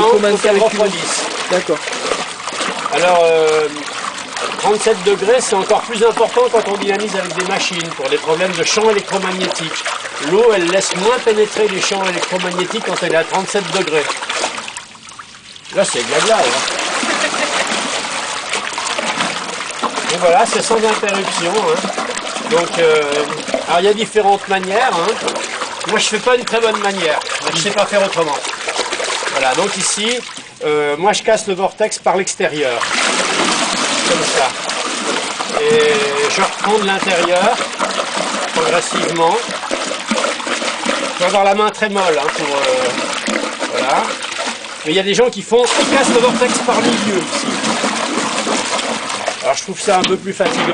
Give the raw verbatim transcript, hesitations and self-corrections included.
combien de faut qu'elle carrés cubes? refroidisse. D'accord. Alors, euh, trente-sept degrés, c'est encore plus important quand on dynamise avec des machines, pour des problèmes de champs électromagnétiques. L'eau, elle laisse moins pénétrer les champs électromagnétiques quand elle est à trente-sept degrés. Là, c'est blabla, là. Donc voilà, c'est sans interruption. Hein. Donc, euh, alors il y a différentes manières. Hein. Moi, je fais pas une très bonne manière. Je sais pas faire autrement. Voilà, donc ici, euh, moi, je casse le vortex par l'extérieur. Comme ça. Et je reprends de l'intérieur, progressivement. Il faut avoir la main très molle. Hein, pour, euh, voilà. Mais il y a des gens qui font, qui cassent le vortex par milieu ici. Alors je trouve ça un peu plus fatigant.